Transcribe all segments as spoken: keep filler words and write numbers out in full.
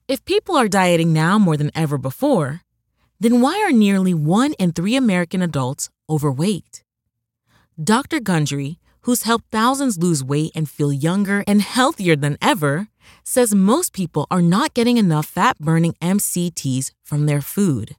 If people are dieting now more than ever before, then why are nearly one in three American adults overweight? Doctor Gundry, who's helped thousands lose weight and feel younger and healthier than ever, says most people are not getting enough fat-burning M C Ts from their food.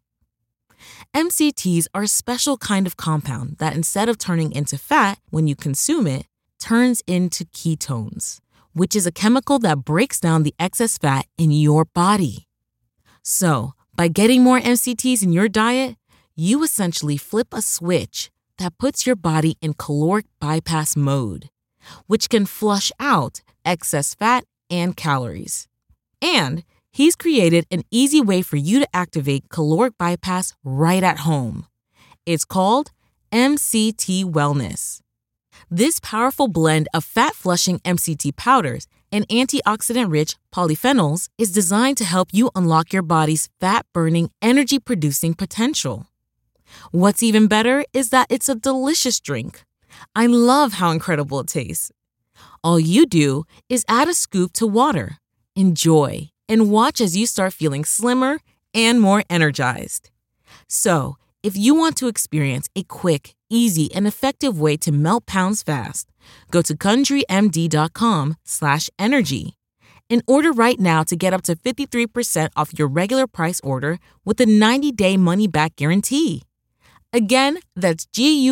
M C Ts are a special kind of compound that instead of turning into fat when you consume it, turns into ketones, which is a chemical that breaks down the excess fat in your body. So, by getting more M C Ts in your diet, you essentially flip a switch that puts your body in caloric bypass mode, which can flush out excess fat and calories. And he's created an easy way for you to activate caloric bypass right at home. It's called M C T Wellness. This powerful blend of fat-flushing M C T powders and antioxidant-rich polyphenols is designed to help you unlock your body's fat-burning, energy-producing potential. What's even better is that it's a delicious drink. I love how incredible it tastes. All you do is add a scoop to water, enjoy, and watch as you start feeling slimmer and more energized. So, if you want to experience a quick, easy, and effective way to melt pounds fast, go to GundryMD.com slash energy and order right now to get up to fifty-three percent off your regular price order with a ninety-day money-back guarantee. Again, that's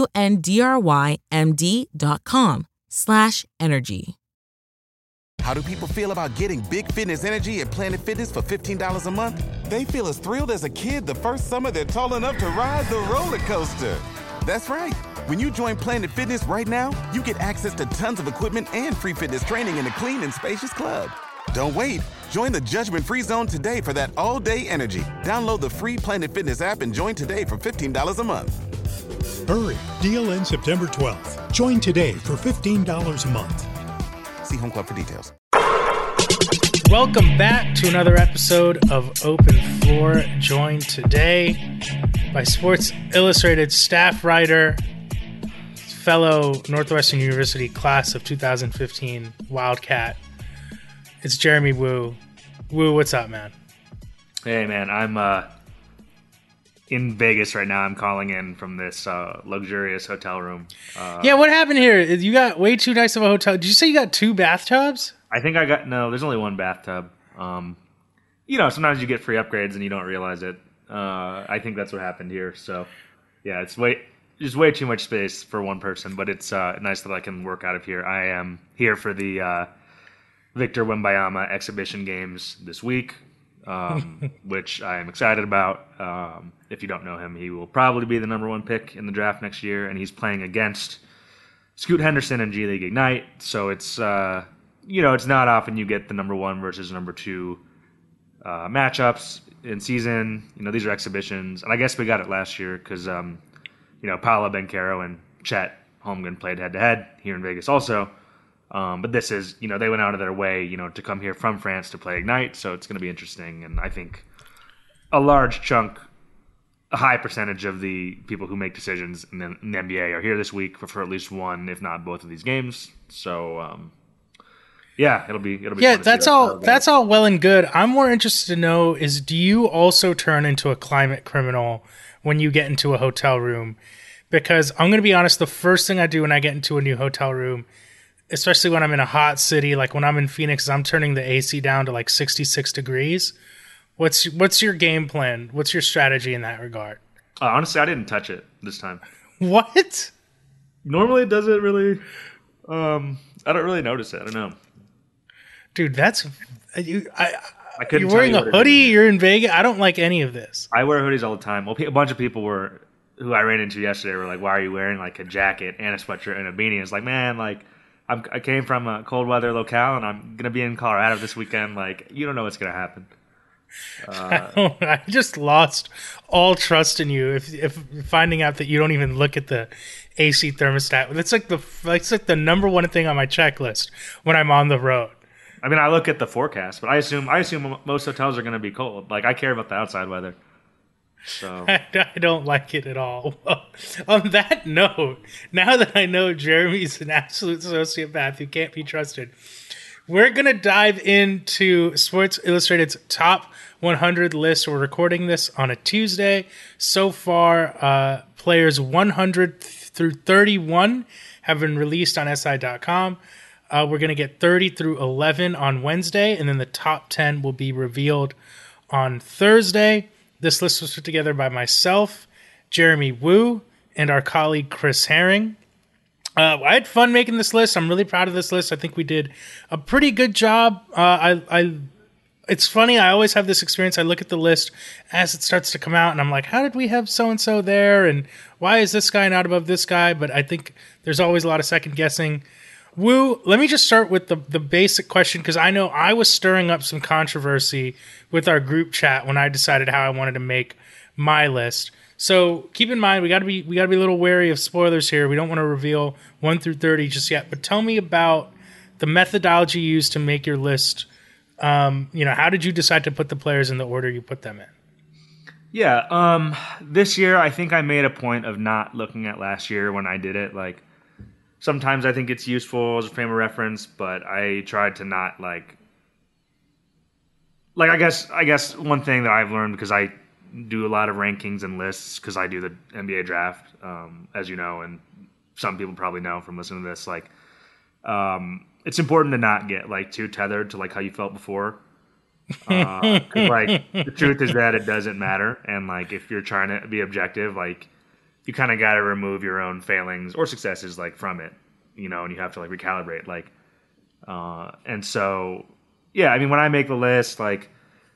G-U-N-D-R-Y-M-D dot com slash energy. How do people feel about getting Big Fitness Energy at Planet Fitness for fifteen dollars a month? They feel as thrilled as a kid the first summer they're tall enough to ride the roller coaster. That's right. When you join Planet Fitness right now, you get access to tons of equipment and free fitness training in a clean and spacious club. Don't wait. Join the judgment-free zone today for that all-day energy. Download the free Planet Fitness app and join today for fifteen dollars a month. Hurry. Deal ends September twelfth. Join today for fifteen dollars a month. See Home Club for details. Welcome back to another episode of Open Floor, joined today by Sports Illustrated staff writer, fellow Northwestern University class of two thousand fifteen Wildcat. It's Jeremy Wu. Wu, what's up, man? Hey, man, I'm uh, in Vegas right now. I'm calling in from this uh, luxurious hotel room. Uh, yeah, what happened here? You got way too nice of a hotel. Did you say you got two bathtubs? I think I got, no, there's only one bathtub. Um, you know, sometimes you get free upgrades and you don't realize it. Uh, I think that's what happened here. So, yeah, it's way, just way too much space for one person, but it's uh, nice that I can work out of here. I am here for the uh, Victor Wembanyama exhibition games this week, um, which I am excited about. Um, if you don't know him, he will probably be the number one pick in the draft next year, and he's playing against Scoot Henderson and G League Ignite. So it's, uh, you know, it's not often you get the number one versus number two uh, matchups in season. You know, these are exhibitions, and I guess we got it last year because, um, you know, Paolo Banchero and Chet Holmgren played head-to-head here in Vegas also. Um, but this is, you know, they went out of their way, you know, to come here from France to play Ignite, so it's going to be interesting. And I think a large chunk, a high percentage of the people who make decisions in the, in the N B A are here this week for, for at least one, if not both of these games. So, um, yeah, it'll be it'll be. Yeah, fun to that's see all. That's all well and good. I'm more interested to know is, do you also turn into a climate criminal when you get into a hotel room? Because I'm going to be honest, the first thing I do when I get into a new hotel room, especially when I'm in a hot city, like when I'm in Phoenix, I'm turning the A C down to like sixty-six degrees. What's what's your game plan? What's your strategy in that regard? Uh, honestly, I didn't touch it this time. What? Normally, it doesn't really. Um, I don't really notice it. I don't know. Dude, that's you. I, I couldn't you're wearing tell a you what it hoodie. is. You're in Vegas. I don't like any of this. I wear hoodies all the time. Well, pe- a bunch of people were who I ran into yesterday were like, "Why are you wearing like a jacket and a sweatshirt and a beanie?" It's like, man, like I'm, I came from a cold weather locale and I'm gonna be in Colorado this weekend. Like, you don't know what's gonna happen. Uh, I, I just lost all trust in you. If if finding out that you don't even look at the A C thermostat, it's like the it's like the number one thing on my checklist when I'm on the road. I mean, I look at the forecast, but I assume I assume most hotels are going to be cold. Like, I care about the outside weather. So I, I don't like it at all. Well, on that note, now that I know Jeremy's an absolute sociopath who can't be trusted, We're going to dive into Sports Illustrated's top one hundred list. We're recording this on a Tuesday. So far, uh, players one hundred through thirty-one have been released on S I dot com. Uh, we're going to get thirty through eleven on Wednesday, and then the top ten will be revealed on Thursday. This list was put together by myself, Jeremy Wu, and our colleague Chris Herring. Uh, I had fun making this list. I'm really proud of this list. I think we did a pretty good job. Uh, I, I, it's funny. I always have this experience. I look at the list as it starts to come out, and I'm like, how did we have so-and-so there? And why is this guy not above this guy? But I think there's always a lot of second guessing. Woo, let me just start with the, the basic question, because I know I was stirring up some controversy with our group chat when I decided how I wanted to make my list. So keep in mind, we got to be we got to be a little wary of spoilers here. We don't want to reveal one through thirty just yet. But tell me about the methodology used to make your list. Um, you know, how did you decide to put the players in the order you put them in? Yeah, um, this year I think I made a point of not looking at last year when I did it. Like, sometimes I think it's useful as a frame of reference, but I tried to not like. Like I guess I guess one thing that I've learned, because I do a lot of rankings and lists because I do the N B A draft, um, as you know, and some people probably know from listening to this. Like, um, it's important to not get like too tethered to like how you felt before. Uh, 'cause, like, the truth is that it doesn't matter, and like if you're trying to be objective, like you kind of got to remove your own failings or successes like from it, you know, and you have to like recalibrate. Like, uh, and so yeah, I mean, when I make the list, like.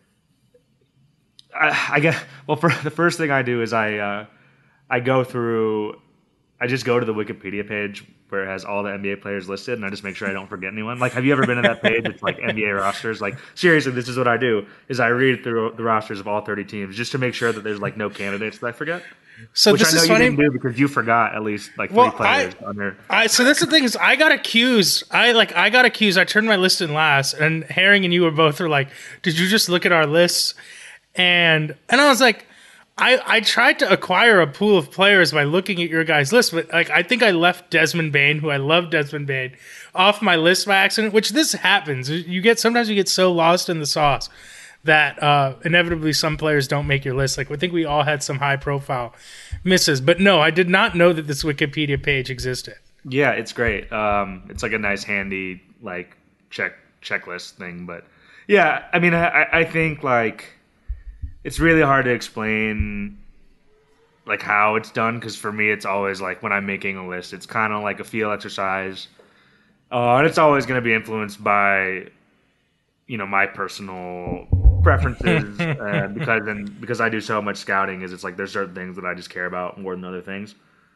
I, I guess, well, for the first thing I do is I uh, I go through, I just go to the Wikipedia page where it has all the N B A players listed, and I just make sure I don't forget anyone. Like, have you ever been to that page? It's like N B A rosters. Like, seriously, this is what I do, is I read through the rosters of all thirty teams just to make sure that there's like no candidates that I forget. So Which this I know is you funny didn't do because you forgot at least like three Well, players I- on there. I, so that's the thing is I got accused. I like I got accused. I turned my list in last, and Herring and you were both were like, "Did you just look at our lists?" And and I was like, I I tried to acquire a pool of players by looking at your guys' list, but like I think I left Desmond Bane, who I love Desmond Bane, off my list by accident. Which this happens. You get sometimes you get so lost in the sauce that uh, inevitably some players don't make your list. Like I think we all had some high profile misses, but no, I did not know that this Wikipedia page existed. Yeah, it's great. Um, it's like a nice, handy like check checklist thing. But yeah, I mean, I, I think like it's really hard to explain like how it's done, because for me, it's always like when I'm making a list, it's kind of like a feel exercise, uh, and it's always going to be influenced by you know my personal preferences, uh, because and because I do so much scouting, is it's like there's certain things that I just care about more than other things.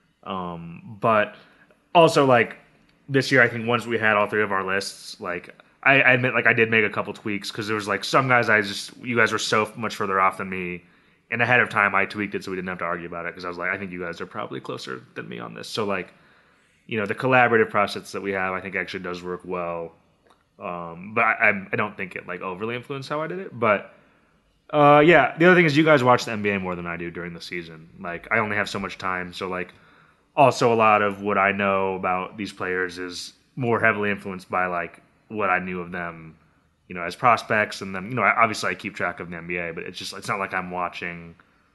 Um, but also, like this year, I think once we had all three of our lists, like I, I admit, like I did make a couple tweaks, because there was like some guys I just you guys were so much further off than me, and ahead of time I tweaked it so we didn't have to argue about it, because I was like, I think you guys are probably closer than me on this. So like, you know, the collaborative process that we have, I think actually does work well. Um, but I, I I don't think it like overly influenced how I did it. But uh, yeah, the other thing is you guys watch the N B A more than I do during the season. Like I only have so much time, so like. Also, a lot of what I know about these players is more heavily influenced by like what I knew of them, you know, as prospects, and then you know, obviously I keep track of the N B A, but it's just it's not like I'm watching,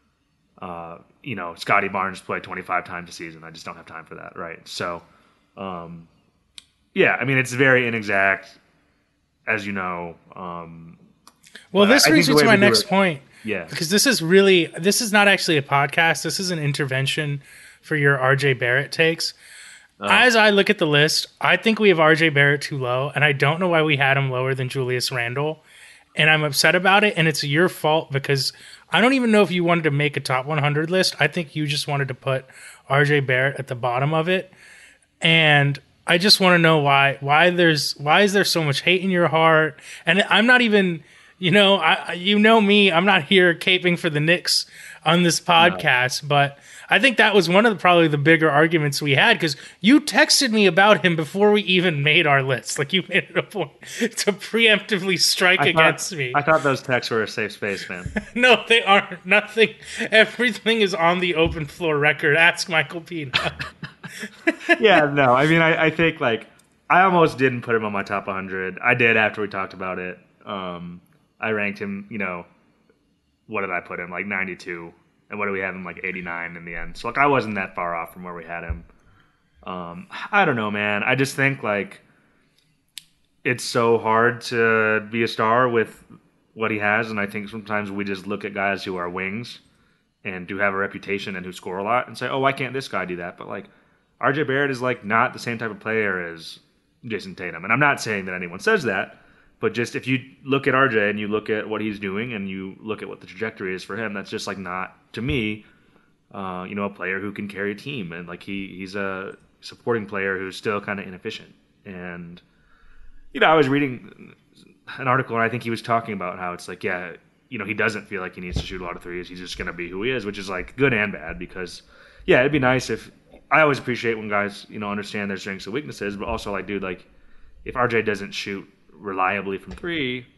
uh, you know, Scotty Barnes play twenty-five times a season. I just don't have time for that, right? So, um, yeah, I mean, it's very inexact, as you know. Um, Well, this I brings think me the to way my we do next it- point. Yeah, Because this is really, this is not actually a podcast. This is an intervention for your R J Barrett takes. Oh. As I look at the list, I think we have R J Barrett too low, and I don't know why we had him lower than Julius Randle. And I'm upset about it, and it's your fault, because I don't even know if you wanted to make a top one hundred list. I think you just wanted to put R J Barrett at the bottom of it. And I just want to know why why there's why is there so much hate in your heart? And I'm not even, you know, I you know me, I'm not here caping for the Knicks on this podcast, no. But I think that was one of the, probably the bigger arguments we had, because you texted me about him before we even made our list. Like you made it a point to preemptively strike I against thought, me. I thought those texts were a safe space, man. No, they aren't. Nothing. Everything is on the open floor record. Ask Michael Pina. Yeah, no. I mean, I, I think like I almost didn't put him on my top one hundred. I did after we talked about it. Um, I ranked him, you know, what did I put him? Like ninety-two. And what do we have him? Like eighty-nine in the end. So, like, I wasn't that far off from where we had him. Um, I don't know, man. I just think, like, it's so hard to be a star with what he has. And I think sometimes we just look at guys who are wings and do have a reputation and who score a lot and say, oh, why can't this guy do that? But, like, R J Barrett is, like, not the same type of player as Jason Tatum. And I'm not saying that anyone says that. But just if you look at R J and you look at what he's doing and you look at what the trajectory is for him, that's just like not, to me, uh, you know, a player who can carry a team. And like he he's a supporting player who's still kind of inefficient. And, you know, I was reading an article and I think he was talking about how it's like, yeah, you know, he doesn't feel like he needs to shoot a lot of threes. He's just going to be who he is, which is like good and bad because, yeah, it'd be nice if – I always appreciate when guys, you know, understand their strengths and weaknesses, but also like, dude, like if R J doesn't shoot – reliably from three,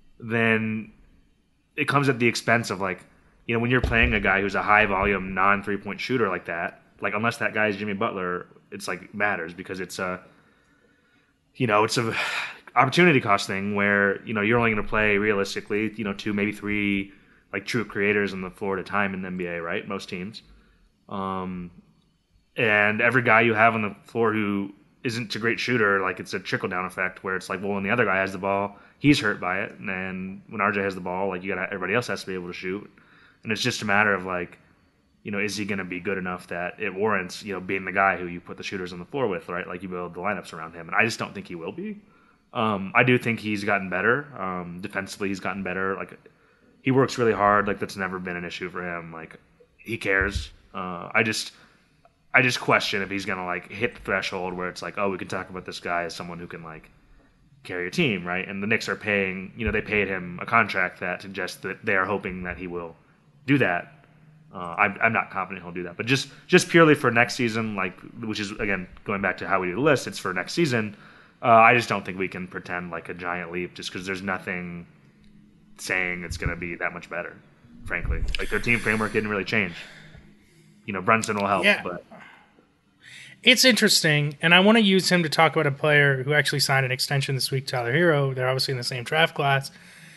then it comes at the expense of like, you know, when you're playing a guy who's a high volume non three point shooter like that, like unless that guy is Jimmy Butler, it's like matters because it's a, you know, it's a opportunity cost thing where, you know, you're only going to play realistically, you know, two, maybe three like true creators on the floor at a time in the N B A, right? Most teams. Um, and every guy you have on the floor who isn't a great shooter, like it's a trickle down effect where it's like, well, when the other guy has the ball, he's hurt by it, and then when R J has the ball, like you got everybody else has to be able to shoot, and it's just a matter of like, you know, is he going to be good enough that it warrants, you know, being the guy who you put the shooters on the floor with, right? Like you build the lineups around him, and I just don't think he will be. Um, I do think he's gotten better um, defensively. He's gotten better. Like he works really hard. Like that's never been an issue for him. Like he cares. Uh, I just. I just question if he's going to, like, hit the threshold where it's like, oh, we can talk about this guy as someone who can, like, carry a team, right? And the Knicks are paying, you know, they paid him a contract that suggests that they are hoping that he will do that. Uh, I'm, I'm not confident he'll do that. But just, just purely for next season, like, which is, again, going back to how we do the list, it's for next season. Uh, I just don't think we can pretend like a giant leap just because there's nothing saying it's going to be that much better, frankly. Like, their team framework didn't really change. You know, Brunson will help, yeah. but... It's interesting, and I want to use him to talk about a player who actually signed an extension this week, Tyler Hero. They're obviously in the same draft class.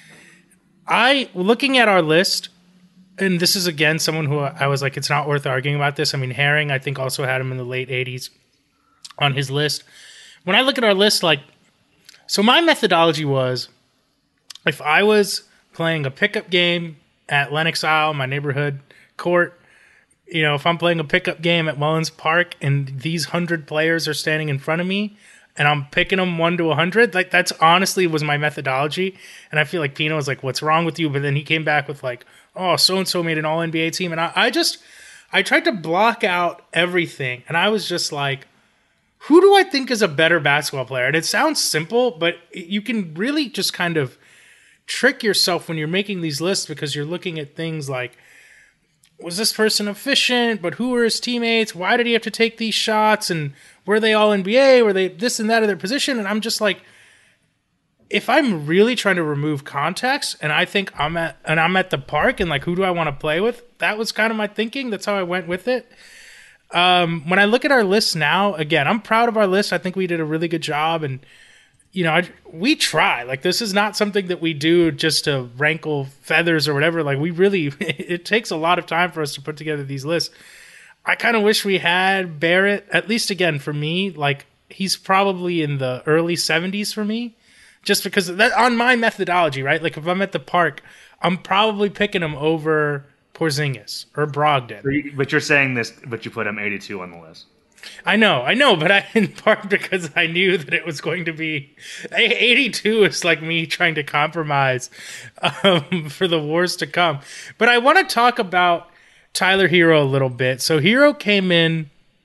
I, looking at our list, and this is, again, someone who I was like, it's not worth arguing about this. I mean, Herring, I think, also had him in the late eighties on his list. When I look at our list, like, so my methodology was, if I was playing a pickup game at Lenox Isle, my neighborhood court, you know, if I'm playing a pickup game at Mullins Park and these hundred players are standing in front of me and I'm picking them one to a hundred, like that's honestly was my methodology. And I feel like Pino was like, what's wrong with you? But then he came back with like, oh, so-and-so made an all N B A team. And I, I just, I tried to block out everything. And I was just like, who do I think is a better basketball player? And it sounds simple, but you can really just kind of trick yourself when you're making these lists because you're looking at things like, was this person efficient? But who were his teammates? Why did he have to take these shots? And were they all N B A? Were they this and that of their position? And I'm just like, if I'm really trying to remove context, and I think I'm at and I'm at the park, and like, who do I want to play with? That was kind of my thinking. That's how I went with it. Um, when I look at our list now, again, I'm proud of our list. I think we did a really good job, and you know, I, we try. Like, this is not something that we do just to rankle feathers or whatever. Like, we really, it takes a lot of time for us to put together these lists. I kind of wish we had Barrett, at least again, for me, like, he's probably in the early seventies for me, just because that on my methodology, right? Like, if I'm at the park, I'm probably picking him over Porzingis or Brogdon. But you're saying this, but you put him eighty-two on the list. I know, I know, but I, in part because I knew that it was going to be eighty-two is like me trying to compromise um, for the wars to come. But I want to talk about Tyler Hero a little bit. So Hero came in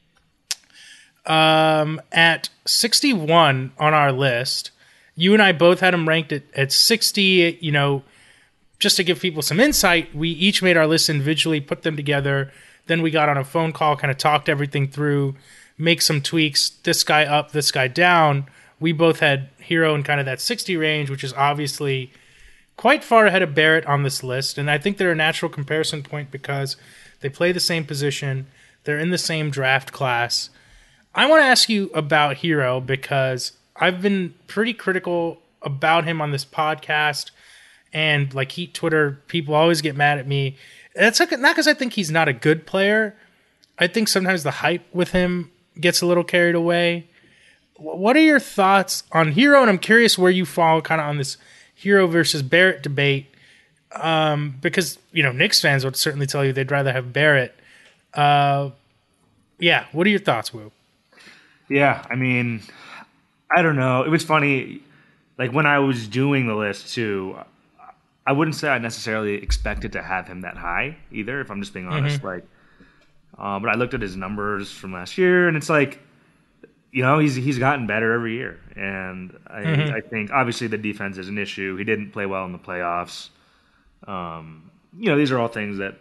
um, at sixty-one on our list. You and I both had him ranked at, at sixty. You know, just to give people some insight, we each made our lists individually, put them together. Then we got on a phone call, kind of talked everything through, make some tweaks, this guy up, this guy down. We both had Hero in kind of that sixty range, which is obviously quite far ahead of Barrett on this list. And I think they're a natural comparison point because they play the same position. They're in the same draft class. I want to ask you about Herro because I've been pretty critical about him on this podcast, and like Heat Twitter, people always get mad at me. That's not because I think he's not a good player. I think sometimes the hype with him gets a little carried away. What are your thoughts on Herro? And I'm curious where you fall kind of on this Herro versus Barrett debate. Um, because, you know, Knicks fans would certainly tell you they'd rather have Barrett. Uh, yeah. What are your thoughts, Woo? Yeah. I mean, I don't know. It was funny. Like when I was doing the list too, I wouldn't say I necessarily expected to have him that high either, if I'm just being honest. Mm-hmm. Like, uh, but I looked at his numbers from last year and it's like, you know, he's he's gotten better every year, and I, mm-hmm. I think obviously the defense is an issue. He didn't play well in the playoffs. Um, you know, these are all things that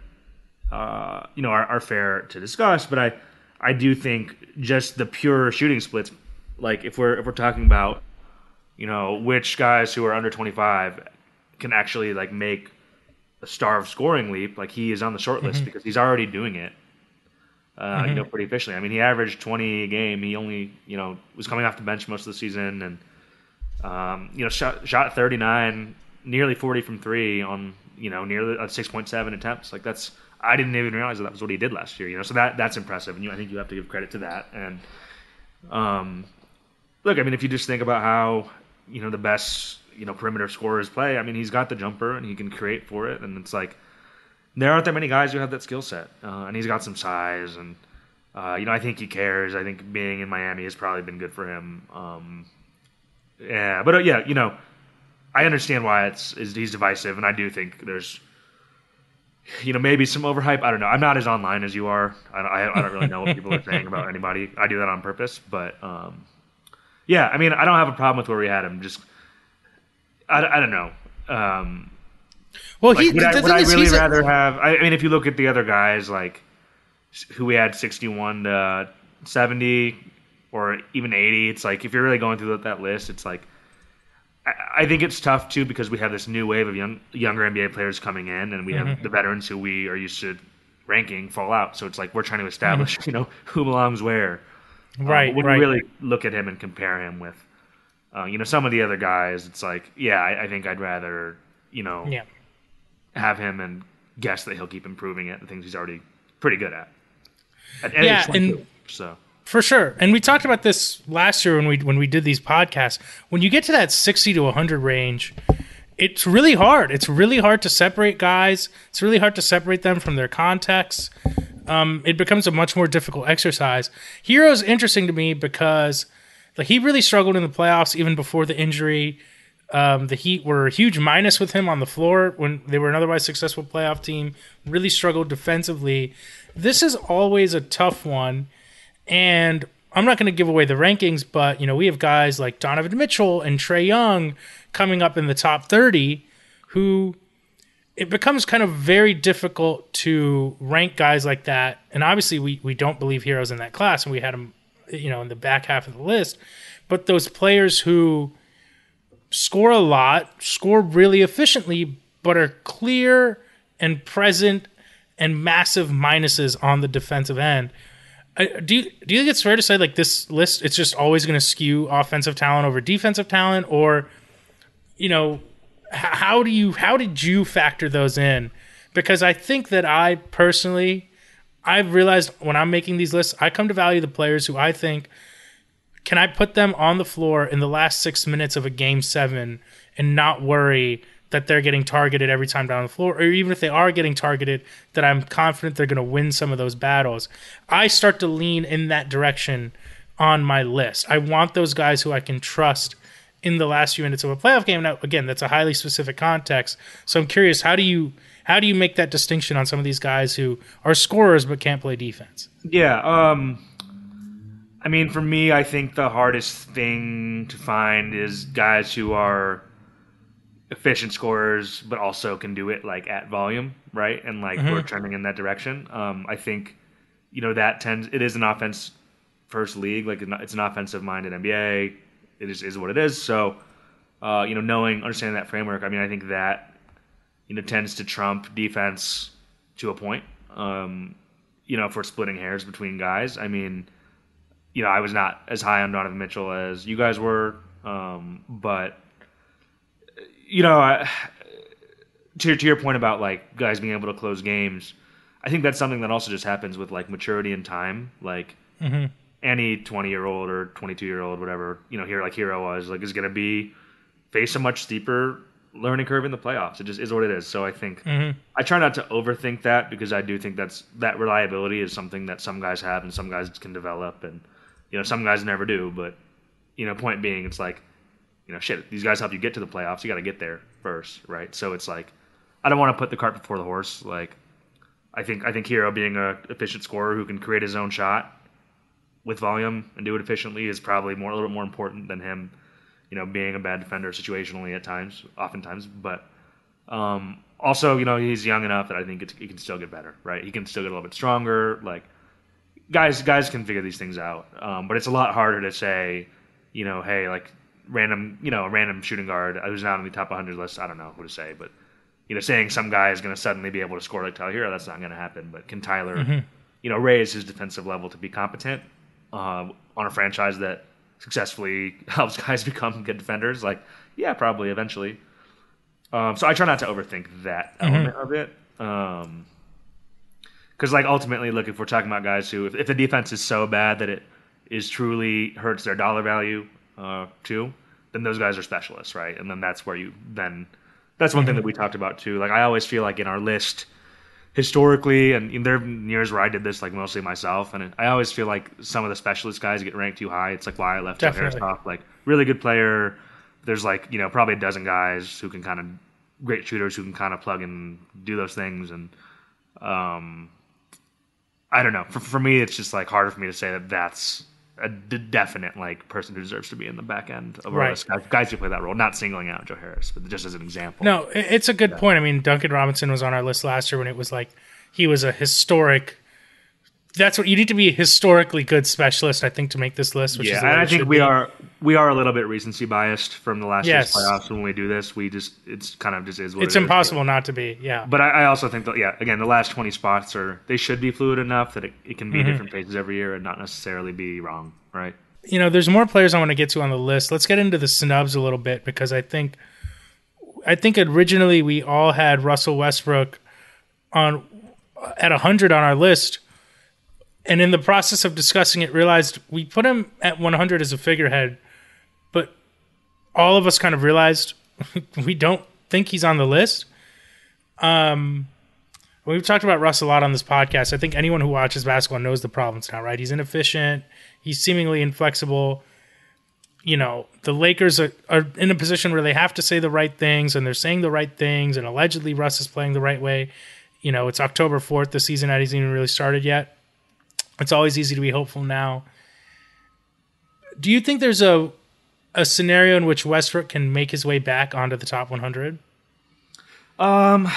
uh, you know are, are fair to discuss. But I I do think just the pure shooting splits, like if we're if we're talking about, you know, which guys who are under twenty-five can actually like make a starved scoring leap, like he is on the short list mm-hmm. because he's already doing it. Uh, mm-hmm. You know, pretty efficiently. I mean, he averaged twenty a game. He only, you know, was coming off the bench most of the season, and um, you know, shot shot thirty-nine, nearly forty from three on, you know, nearly uh, six point seven attempts. Like that's, I didn't even realize that, that was what he did last year. You know, so that that's impressive, and you, I think you have to give credit to that. And um, look, I mean, if you just think about how, you know, the best, you know, perimeter scorers play, I mean, he's got the jumper and he can create for it, and it's like. There aren't that many guys who have that skill set, uh, and he's got some size, and uh, you know I think he cares. I think being in Miami has probably been good for him. Um, yeah, but uh, yeah, you know, I understand why it's is he's divisive, and I do think there's, you know, maybe some overhype. I don't know. I'm not as online as you are. I, I, I don't really know what people are saying about anybody. I do that on purpose, but um, yeah, I mean, I don't have a problem with where we had him. Just I, I don't know. Um, Well, like, he, would the, I, the would thing I is, really he's rather a, have? I, I mean, if you look at the other guys, like who we had sixty-one to seventy, or even eighty, it's like if you're really going through that list, it's like I, I think it's tough too because we have this new wave of young, younger N B A players coming in, and we have mm-hmm. the veterans who we are used to ranking fall out. So it's like we're trying to establish, mm-hmm. you know, who belongs where. Right. Um, when right. you really look at him and compare him with, uh, you know, some of the other guys, it's like, yeah, I, I think I'd rather, you know. Yeah. have him and guess that he'll keep improving at the things he's already pretty good at. at yeah, and so for sure. And we talked about this last year when we when we did these podcasts. When you get to that sixty to one hundred range, it's really hard. It's really hard to separate guys. It's really hard to separate them from their context. Um, it becomes a much more difficult exercise. Herro's interesting to me because like, he really struggled in the playoffs even before the injury. Um, the Heat were a huge minus with him on the floor when they were an otherwise successful playoff team, really struggled defensively. This is always a tough one, and I'm not going to give away the rankings, but you know we have guys like Donovan Mitchell and Trae Young coming up in the top thirty who it becomes kind of very difficult to rank guys like that. And obviously we, we don't believe Herro's in that class, and we had him, you know, in the back half of the list. But those players who score a lot, score really efficiently, but are clear and present and massive minuses on the defensive end. Do you, do you think it's fair to say like this list, it's just always going to skew offensive talent over defensive talent? Or, you know, how do you, how did you factor those in? Because I think that I personally, I've realized when I'm making these lists, I come to value the players who I think, can I put them on the floor in the last six minutes of a game seven and not worry that they're getting targeted every time down the floor, or even if they are getting targeted, that I'm confident they're going to win some of those battles. I start to lean in that direction on my list. I want those guys who I can trust in the last few minutes of a playoff game. Now, again, that's a highly specific context. So I'm curious, how do you how do you make that distinction on some of these guys who are scorers but can't play defense? Yeah, um, I mean, for me, I think the hardest thing to find is guys who are efficient scorers, but also can do it like at volume, right? And like mm-hmm. we're trending in that direction. Um, I think, you know, that tends, it is an offense first league. Like it's an offensive minded N B A. It is, is what it is. So, uh, you know, knowing, understanding that framework, I mean, I think that, you know, tends to trump defense to a point. Um, you know, if we're splitting hairs between guys, I mean, you know, I was not as high on Donovan Mitchell as you guys were, um, but you know, I, to to your point about like guys being able to close games, I think that's something that also just happens with like maturity and time. Like Mm-hmm. any twenty year old or twenty-two year old, whatever, you know, here like Hero was, like is going to be face a much steeper learning curve in the playoffs. It just is what it is. So I think Mm-hmm. I try not to overthink that because I do think that's that reliability is something that some guys have and some guys can develop, and you know some guys never do. But you know, point being, it's like you know, shit, these guys help you get to the playoffs. You got to get there first, right? So it's like I don't want to put the cart before the horse. Like I think I think Hero being a efficient scorer who can create his own shot with volume and do it efficiently is probably more a little bit more important than him, you know, being a bad defender situationally at times, oftentimes. But um, also, you know, he's young enough that I think it's, he can still get better, right? He can still get a little bit stronger. Like guys, guys can figure these things out, um, but it's a lot harder to say, you know, hey, like random, you know, a random shooting guard who's not on the top one hundred list. I don't know who to say, but you know, saying some guy is going to suddenly be able to score like Tyler Hero, that's not going to happen. But can Tyler, Mm-hmm. you know, raise his defensive level to be competent? Uh, on a franchise that successfully helps guys become good defenders, like yeah, probably eventually. Um, so I try not to overthink that Mm-hmm. element of it, because um, like ultimately, look, if we're talking about guys who, if, if the defense is so bad that it is truly hurts their dollar value uh, too, then those guys are specialists, right? And then that's where you then that's one mm-hmm. thing that we talked about too. Like I always feel like in our list. Historically, and there have been years where I did this like mostly myself, and I always feel like some of the specialist guys get ranked too high. It's like why I left Joe Harris off. Like really good player. There's like you know probably a dozen guys who can kind of great shooters who can kind of plug and do those things, and um, I don't know. For for me, it's just like harder for me to say that that's a d- definite like person who deserves to be in the back end of right. our list. Guys, guys who play that role, not singling out Joe Harris, but just as an example. No, it's a good yeah. point. I mean, Duncan Robinson was on our list last year when it was like he was a historic. That's what you need to be a historically good specialist, I think, to make this list. Which yeah, is and I think we be. are we are a little bit recency biased from the last yes. year's playoffs when we do this. We just it's kind of just is what it's it impossible is. not to be. Yeah, but I, I also think that yeah, again, the last twenty spots are they should be fluid enough that it, it can be mm-hmm. different phases every year and not necessarily be wrong, right? You know, there's more players I want to get to on the list. Let's get into the snubs a little bit because I think, I think originally we all had Russell Westbrook on at one hundred on our list, and in the process of discussing it, realized we put him at one hundred as a figurehead, but all of us kind of realized we don't think he's on the list. Um, we've talked about Russ a lot on this podcast. I think anyone who watches basketball knows the problems now, right? He's inefficient. He's seemingly inflexible. You know, the Lakers are, are in a position where they have to say the right things, and they're saying the right things, and allegedly Russ is playing the right way. You know, it's October fourth. The season hasn't even really started yet. It's always easy to be hopeful now. Do you think there's a a scenario in which Westbrook can make his way back onto the top one hundred? Um,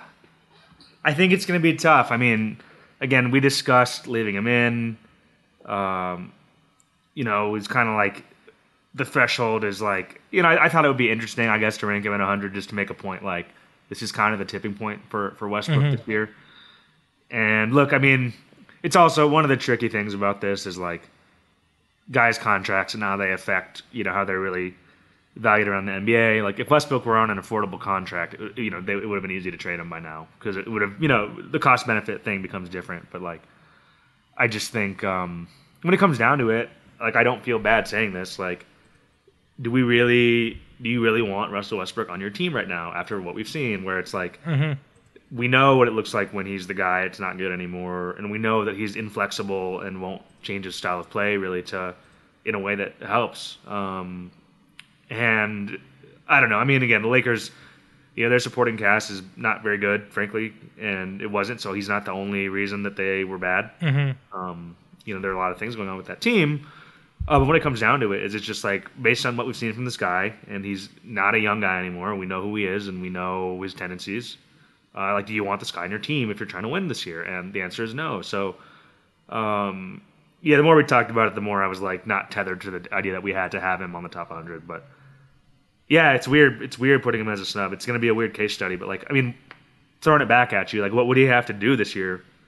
I think it's going to be tough. I mean, again, we discussed leaving him in. Um, you know, it's kind of like the threshold is like, you know, I, I thought it would be interesting, I guess, to rank him at one hundred just to make a point like this is kind of the tipping point for, for Westbrook mm-hmm. this year. And look, I mean, it's also one of the tricky things about this is like guys' contracts and how they affect, you know, how they're really valued around the N B A. Like if Westbrook were on an affordable contract, it, you know, they, it would have been easy to trade him by now because it would have, you know, the cost benefit thing becomes different. But like, I just think um, when it comes down to it, like I don't feel bad saying this. Like, do we really, do you really want Russell Westbrook on your team right now after what we've seen? Where it's like, mm-hmm. we know what it looks like when he's the guy. It's not good anymore, and we know that he's inflexible and won't change his style of play really to in a way that helps. Um, and I don't know. I mean, again, the Lakers, you know, their supporting cast is not very good, frankly, and it wasn't. So he's not the only reason that they were bad. Mm-hmm. Um, you know, there are a lot of things going on with that team. Uh, but when it comes down to it, is it's just like based on what we've seen from this guy, and he's not a young guy anymore. We know who he is, and we know his tendencies. Uh, like, do you want this guy on your team if you're trying to win this year? And the answer is no. So, um, yeah, the more we talked about it, the more I was like not tethered to the idea that we had to have him on the top one hundred. But yeah, it's weird. It's weird putting him as a snub. It's going to be a weird case study. But like, I mean, throwing it back at you, like, what would he have to do this year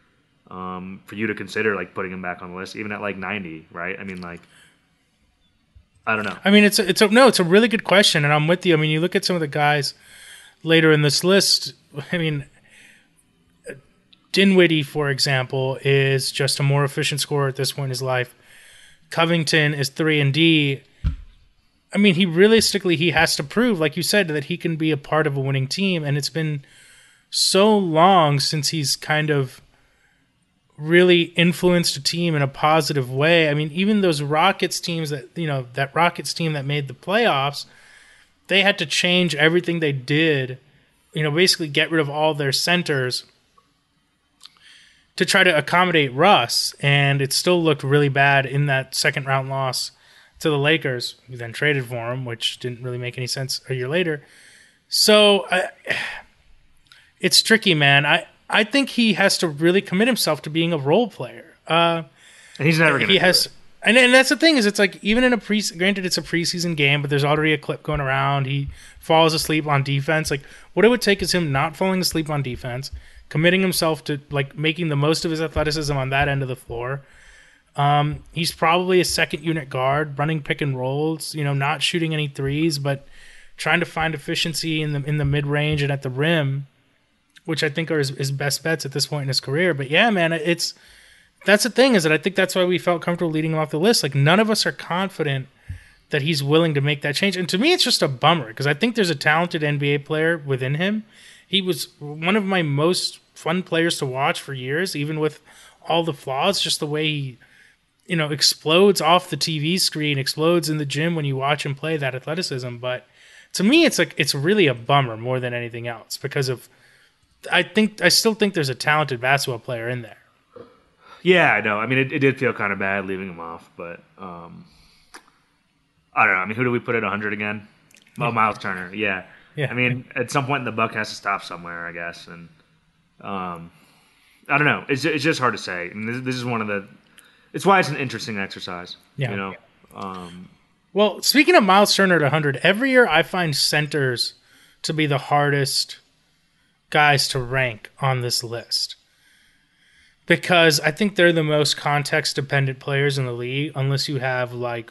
um, for you to consider like putting him back on the list, even at like ninety, right? I mean, like, I don't know. I mean, it's a, it's a, no, it's a really good question, and I'm with you. I mean, you look at some of the guys later in this list. I mean, Dinwiddie, for example, is just a more efficient scorer at this point in his life. Covington is three and D. I mean, he realistically he has to prove, like you said, that he can be a part of a winning team, and it's been so long since he's kind of really influenced a team in a positive way. I mean, even those Rockets teams that, you know, that Rockets team that made the playoffs, they had to change everything they did, you know, basically get rid of all their centers to try to accommodate Russ, and it still looked really bad in that second round loss to the Lakers, who then traded for him, which didn't really make any sense a year later. So I, it's tricky, man. I, I think he has to really commit himself to being a role player. Uh, and he's never going to. He has, it. and and that's the thing is, it's like even in a pre. Granted, it's a preseason game, but there's already a clip going around. He falls asleep on defense. Like what it would take is him not falling asleep on defense, committing himself to like making the most of his athleticism on that end of the floor. Um, he's probably a second unit guard, running pick and rolls. You know, not shooting any threes, but trying to find efficiency in the in the mid range and at the rim, which I think are his, his best bets at this point in his career. But yeah, man, it's that's the thing is that I think that's why we felt comfortable leading him off the list. Like none of us are confident that he's willing to make that change. And to me, it's just a bummer because I think there's a talented N B A player within him. He was one of my most fun players to watch for years, even with all the flaws, just the way he, you know, explodes off the T V screen, explodes in the gym when you watch him play, that athleticism. But to me, it's like it's really a bummer more than anything else because of I think I still think there's a talented basketball player in there. Yeah, I know. I mean, it, it did feel kind of bad leaving him off, but um, I don't know. I mean, who do we put at one hundred again? Oh, Miles Turner. Yeah. Yeah. I mean, at some point, the buck has to stop somewhere, I guess, and um, I don't know. It's it's just hard to say. I mean, this, this is one of the. It's why it's an interesting exercise. Yeah. You know. Um, well, speaking of Miles Turner at one hundred, every year I find centers to be the hardest guys to rank on this list because I think they're the most context-dependent players in the league, unless you have like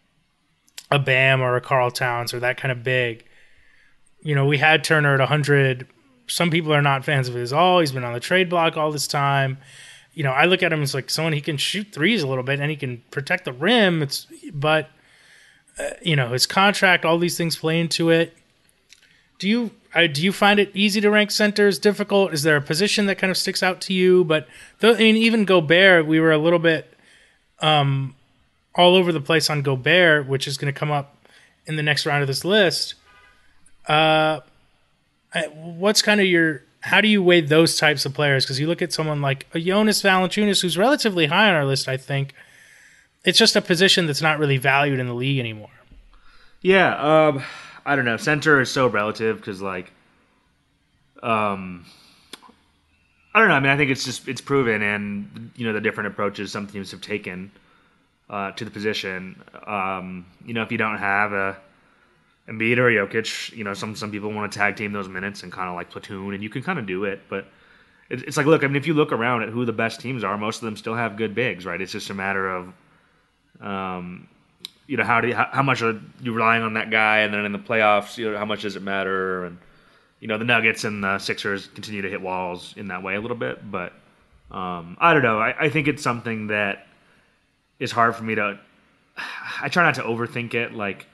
a Bam or a Karl Towns or that kind of big. You know, we had Turner at one hundred. Some people are not fans of his. Oh, he's been on the trade block all this time. You know, I look at him as like someone he can shoot threes a little bit and he can protect the rim. It's but uh, you know, his contract, all these things play into it. Do you uh, do you find it easy to rank centers? Difficult? Is there a position that kind of sticks out to you? But th- I mean, even Gobert, we were a little bit um, all over the place on Gobert, which is going to come up in the next round of this list. Uh, what's kind of your how do you weigh those types of players? Because you look at someone like a Jonas Valanciunas, who's relatively high on our list, I think. It's just a position that's not really valued in the league anymore. Yeah, um, I don't know. Center is so relative because, like, um, I don't know. I mean, I think it's just it's proven, and you know the different approaches some teams have taken uh, to the position. Um, you know, if you don't have a Embiid or Jokic, you know, some some people want to tag team those minutes and kind of like platoon, and you can kind of do it. But it, it's like, look, I mean, if you look around at who the best teams are, most of them still have good bigs, right? It's just a matter of, um, you know, how do you, how, how much are you relying on that guy, and then in the playoffs, you know, how much does it matter? And you know, the Nuggets and the Sixers continue to hit walls in that way a little bit, but um, I don't know. I, I think it's something that is hard for me to. I try not to overthink it, like.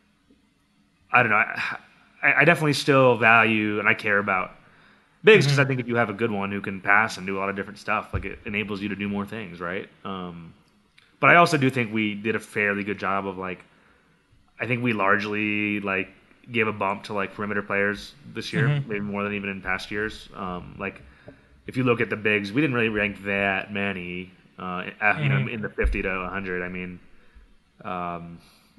I don't know. I, I definitely still value and I care about bigs because mm-hmm. I think if you have a good one who can pass and do a lot of different stuff, like it enables you to do more things, right? Um, but I also do think we did a fairly good job of like, I think we largely like gave a bump to like perimeter players this year, mm-hmm. maybe more than even in past years. Um, like if you look at the bigs, we didn't really rank that many, uh, mm-hmm. you know, in the fifty to one hundred. I mean, um,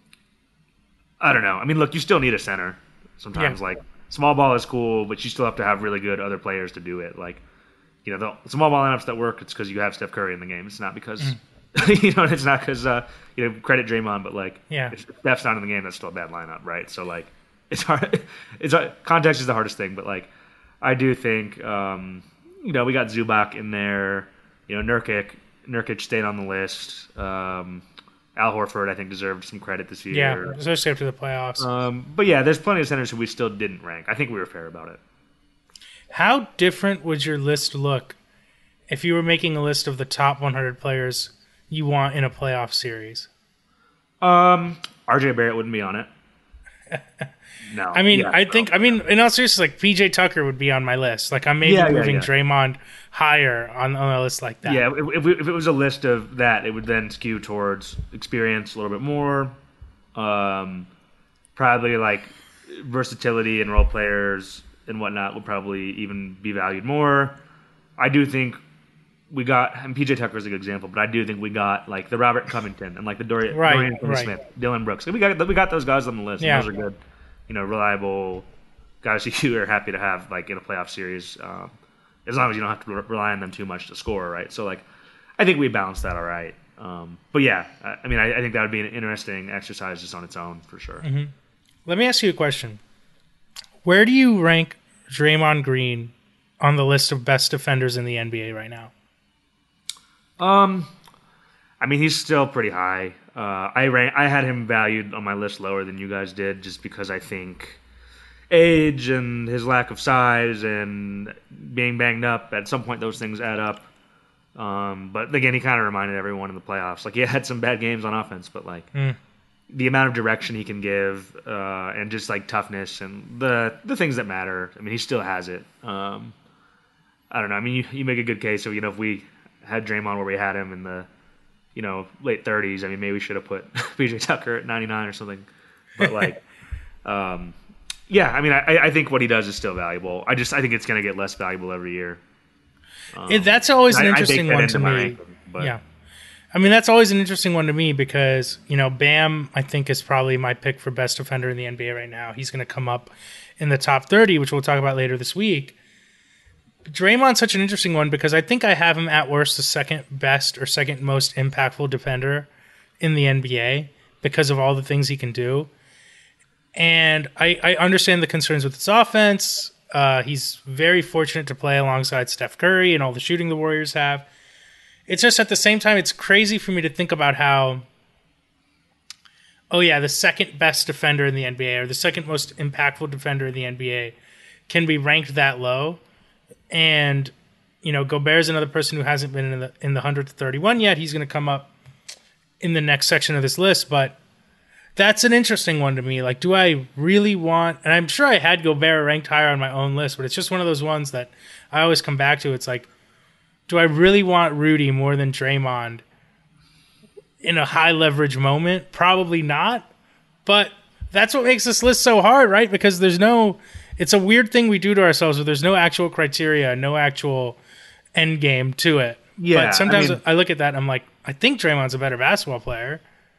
I don't know. I mean, look, you still need a center sometimes. Yeah. Like, small ball is cool, but you still have to have really good other players to do it. Like, you know, the small ball lineups that work, it's because you have Steph Curry in the game. It's not because, mm. you know, it's not because, uh, you know, credit Draymond, but, like, yeah. if Steph's not in the game, that's still a bad lineup, right? So, like, it's hard. It's hard. Context is the hardest thing, but, like, I do think, um, you know, we got Zubac in there. you know, Nurkic, Nurkic stayed on the list. Um, Al Horford, I think, deserved some credit this year. Yeah, especially after the playoffs. Um, but yeah, there's plenty of centers who we still didn't rank. I think we were fair about it. How different would your list look if you were making a list of the top one hundred players you want in a playoff series? Um, R J Barrett wouldn't be on it. No. I mean, yeah, I no. think, I mean, in all seriousness, like P J Tucker would be on my list. Like I'm maybe Yeah, yeah, moving yeah. Draymond higher on, on a list like that. Yeah, if, if, we, if it was a list of that, it would then skew towards experience a little bit more. Um, probably like versatility and role players and whatnot would probably even be valued more. I do think we got, and P J Tucker is a good example, but I do think we got like the Robert Covington and like the Dorian, Right, Dorian right. Smith, Dylan Brooks. We got we got those guys on the list. Yeah. And those are good, you know, reliable guys who you are happy to have like in a playoff series. Um, as long as you don't have to re- rely on them too much to score, right? So like, I think we balanced that all right. Um, but yeah, I, I mean, I, I think that would be an interesting exercise just on its own for sure. Mm-hmm. Let me ask you a question. Where do you rank Draymond Green on the list of best defenders in the N B A right now? Um, I mean, he's still pretty high. Uh, I rank, I had him valued on my list lower than you guys did, just because I think age and his lack of size and being banged up, at some point those things add up. Um, but again, he kind of reminded everyone in the playoffs, like he had some bad games on offense, but like Mm. the amount of direction he can give, uh, and just like toughness and the the things that matter. I mean, he still has it. Um, I don't know. I mean, you, you make a good case. So you know, if we had Draymond where we had him in the, you know, late thirties, I mean, maybe we should have put P J Tucker at ninety-nine or something. But like, um, yeah, I mean, I, I think what he does is still valuable. I just I think it's going to get less valuable every year. Um, It- that's always an I- I interesting bake that one into to my me. ranking, but- Yeah. I mean, that's always an interesting one to me because, you know, Bam, I think, is probably my pick for best defender in the N B A right now. He's going to come up in the top thirty, which we'll talk about later this week. Draymond's such an interesting one because I think I have him at worst the second best or second most impactful defender in the N B A because of all the things he can do. And I, I understand the concerns with his offense. Uh, he's very fortunate to play alongside Steph Curry and all the shooting the Warriors have. It's just at the same time, it's crazy for me to think about how, oh yeah, the second best defender in the N B A or the second most impactful defender in the N B A can be ranked that low. And, you know, Gobert's another person who hasn't been in the in the one hundred to thirty-one yet. He's going to come up in the next section of this list, but that's an interesting one to me. Like, do I really want, and I'm sure I had Gobert ranked higher on my own list, but it's just one of those ones that I always come back to. It's like, do I really want Rudy more than Draymond in a high leverage moment? Probably not. But that's what makes this list so hard, right? Because there's no, it's a weird thing we do to ourselves where there's no actual criteria, no actual end game to it. Yeah, But sometimes I, I mean- I look at that and I'm like, I think Draymond's a better basketball player.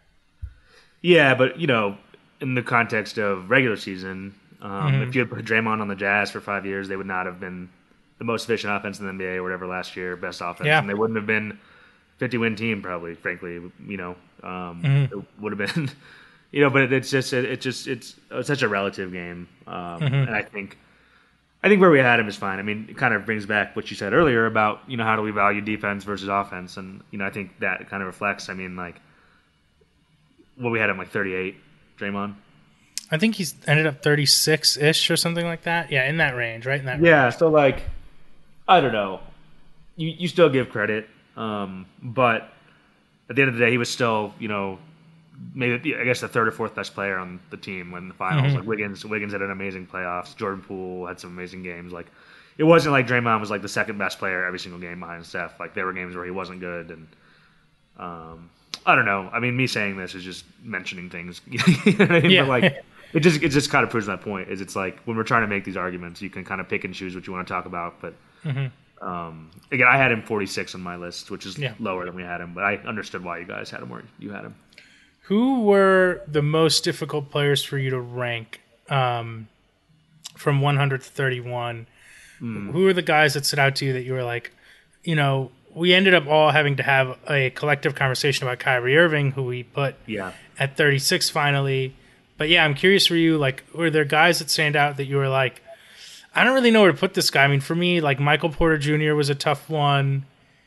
Yeah, but you know, in the context of regular season, um, Mm-hmm. if you had put Draymond on the Jazz for five years, they would not have been the most efficient offense in the N B A or whatever last year, best offense, Yeah. and they wouldn't have been fifty-win team probably. Frankly, you know, um, Mm-hmm. it would have been, you know, but it's just it, it's just it's, it's such a relative game, um, Mm-hmm. and I think. I think where we had him is fine. I mean, it kind of brings back what you said earlier about, you know, how do we value defense versus offense? And, you know, I think that kind of reflects, I mean, like, well, we had him like thirty-eight, Draymond. I think he's ended up thirty-six-ish or something like that. Yeah, in that range, right? In that Yeah, range. so, like, I don't know. You you still give credit, um, but at the end of the day, he was still, you know, maybe I guess the third or fourth best player on the team when the finals. Mm-hmm. Like Wiggins, Wiggins had an amazing playoffs. Jordan Poole had some amazing games. Like it wasn't like Draymond was like the second best player every single game behind Steph. Like there were games where he wasn't good, and um, I don't know. I mean, me saying this is just mentioning things. You know what I mean? Yeah. But like it just it just kind of proves my point. Is it's like when we're trying to make these arguments, you can kind of pick and choose what you want to talk about, but. Um, again, I had him forty-six on my list, which is Yeah. lower than we had him, but I understood why you guys had him where you had him. Who were the most difficult players for you to rank um, from one hundred to thirty-one? Hmm. Who were the guys that stood out to you that you were like, you know, we ended up all having to have a collective conversation about Kyrie Irving, who we put Yeah. at thirty-six finally. But yeah, I'm curious for you, like, were there guys that stand out that you were like, I don't really know where to put this guy? I mean, for me, like, Michael Porter Junior was a tough one.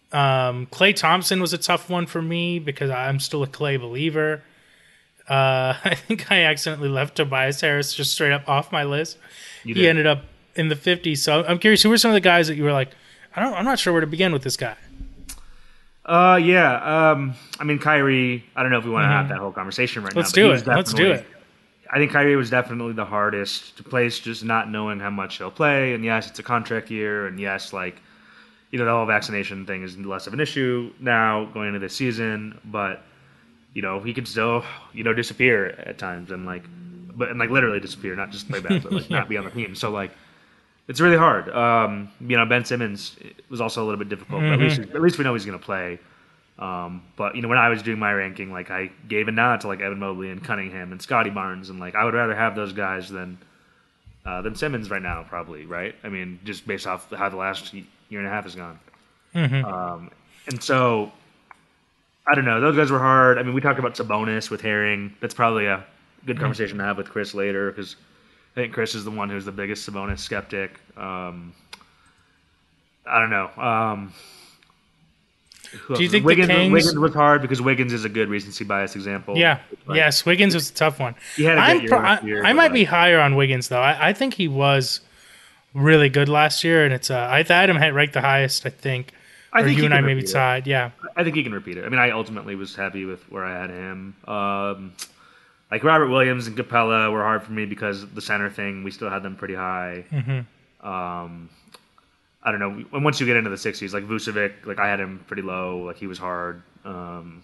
Um, Klay Thompson was a tough one for me because I'm still a Klay believer. Uh, I think I accidentally left Tobias Harris just straight up off my list. You He did. ended up in the fifties. So I'm curious, who were some of the guys that you were like, I don't, I'm not sure where to begin with this guy. Uh, yeah. Um, I mean, Kyrie. I don't know if we want to have that whole conversation right Let's now. do but he it. was Let's do definitely- it. I think Kyrie was definitely the hardest to place, just not knowing how much he'll play. And yes, it's a contract year, and yes, like you know, the whole vaccination thing is less of an issue now going into this season. But you know, he could still you know disappear at times, and like, but and like literally disappear, not just play bad, but like not be on the team. So like, it's really hard. Um, you know, Ben Simmons was also a little bit difficult, but at least at least we know he's going to play. Um, but you know, when I was doing my ranking, like I gave a nod to like Evan Mobley and Cunningham and Scotty Barnes, and like I would rather have those guys than uh, than Simmons right now, probably. Right? I mean, just based off how the last year and a half has gone. Mm-hmm. Um, and so I don't know. Those guys were hard. I mean, we talked about Sabonis with Herring. That's probably a good conversation to have with Chris later because I think Chris is the one who's the biggest Sabonis skeptic. Um, I don't know. Um, Do you think Wiggins, the Kings? Wiggins was hard because Wiggins is a good recency bias example. Yeah. But Yes, Wiggins was a tough one. He had a I'm good year pro- last I, year, I but, might be like- higher on Wiggins though. I, I think he was really good last year, and it's uh, I had him ranked the highest. I think. I or think you he and I can maybe repeat it. tied. Yeah. I think he can repeat it. I mean, I ultimately was happy with where I had him. Um, like Robert Williams and Capella were hard for me because of the center thing. We still had them pretty high. Mm-hmm. Um, I don't know. And once you get into the sixties, like Vucevic, like I had him pretty low. Like he was hard. Um,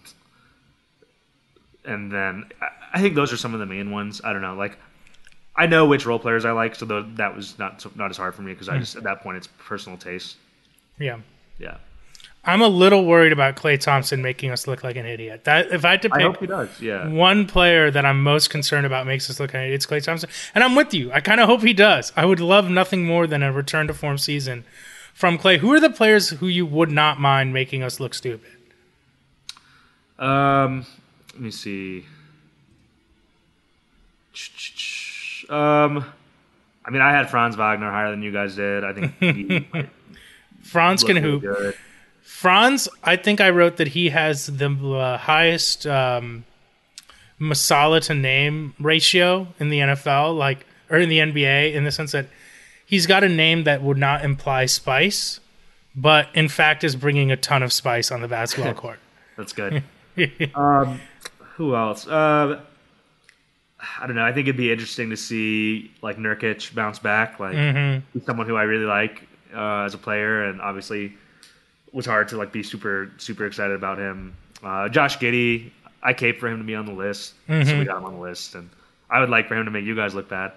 and then I, I think those are some of the main ones. I don't know. Like I know which role players I like, so tho- that was not so, not as hard for me because I just at that point it's personal taste. Yeah. Yeah. I'm a little worried about Klay Thompson making us look like an idiot. That if I had to I hope he pick does. Yeah. one player that I'm most concerned about makes us look like an idiot, it's Klay Thompson. And I'm with you. I kind of hope he does. I would love nothing more than a return to form season from Klay. Who are the players who you would not mind making us look stupid? Um, let me see. Um, I mean, I had Franz Wagner higher than you guys did. I think he Franz can looked hoop. really good. Franz, I think I wrote that he has the uh, highest um, Masala to name ratio in the N F L, like or in the N B A, in the sense that he's got a name that would not imply spice, but in fact is bringing a ton of spice on the basketball court. That's good. um, who else? Uh, I don't know. I think it'd be interesting to see like Nurkic bounce back. Like Mm-hmm. he's someone who I really like uh, as a player, and obviously was hard to like be super super excited about him. Uh, Josh Giddey, I caped for him to be on the list, so Mm-hmm. we got him on the list, and I would like for him to make you guys look bad.